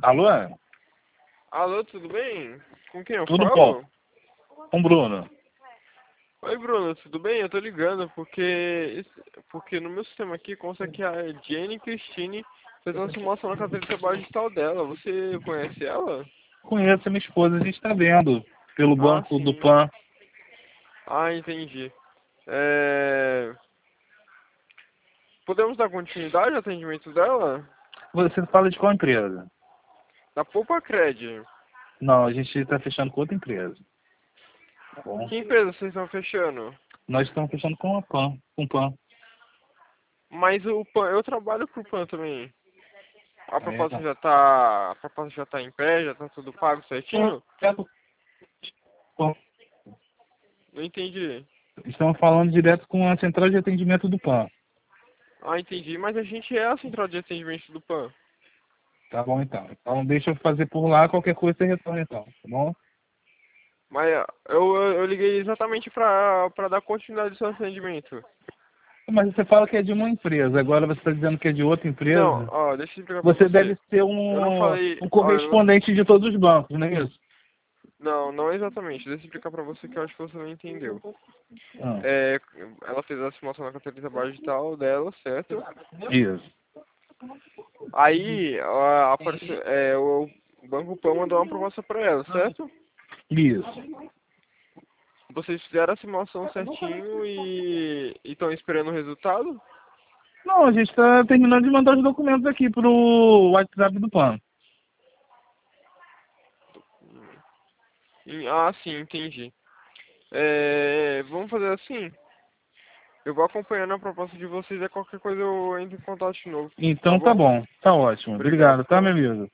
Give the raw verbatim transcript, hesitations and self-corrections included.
Alô? Alô, tudo bem? Com quem eu Tudo falo? bom? Com o Bruno. Oi, Bruno, tudo bem? Eu tô ligando porque porque no meu sistema aqui consta que a Jenny Christine fez uma simulação na carteira de trabalho digital dela. Você conhece ela? Conheço a minha esposa, a gente está vendo pelo Ah, banco do sim. Pan. Ah, entendi. É... Podemos dar continuidade ao atendimento dela? Você fala de qual empresa? Da Poupa Cred. Não, a gente está fechando com outra empresa. Tá bom? Que empresa vocês estão fechando? Nós estamos fechando com a Pan, com o Pan. Mas o Pan, eu trabalho pro Pan também. A É, proposta tá. já tá, a proposta já tá em pé, já tá tudo pago certinho? Não entendi. Estamos falando direto com a central de atendimento do Pan. Ah, entendi. Mas a gente é a central de atendimento do Pan. Tá bom, então. Então deixa eu fazer por lá, qualquer coisa você retorna então, tá bom? Mas ah, eu, eu, eu liguei exatamente pra, pra dar continuidade ao seu atendimento. Mas você fala que é de uma empresa, agora você está dizendo que é de outra Não, empresa. ó, deixa eu explicar pra Você você. deve ser Eu não um, falei. um Ó, eu não, correspondente de todos os bancos, não é isso? não, não exatamente. Deixa eu explicar pra você que eu acho que você não entendeu. Ah, É, ela fez a simulação na carteira de trabalho digital dela, certo? isso. Aí, a, apareceu, é, o Banco Pan mandou uma proposta pra ela, certo? Isso. Vocês fizeram a simulação certinho e estão esperando o resultado? Não, a gente está terminando de mandar os documentos aqui pro WhatsApp do Pan. E- Ah, sim, entendi. É, vamos fazer assim? Eu vou acompanhando a proposta de vocês e qualquer coisa eu entro em contato de novo, tá Então tá bom? bom, tá ótimo. Obrigado, Obrigado, tá, tá? meu amigo?